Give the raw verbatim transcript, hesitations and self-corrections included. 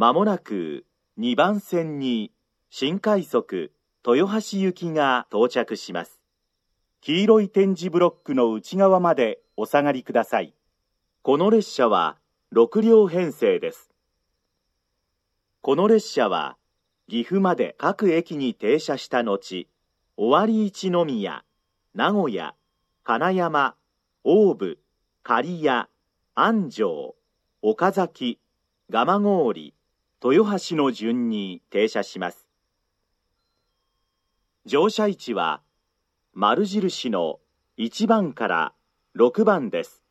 まもなくにばん線に新快速豊橋行きが到着します。黄色い点字ブロックの内側までお下がりください。この列車はろくりょう編成です。この列車は岐阜まで各駅に停車した後、尾張一宮、名古屋、金山、大府、刈谷、安城、岡崎、蒲郡、豊橋の順に停車します。乗車位置は丸印のいちばんからろくばんです。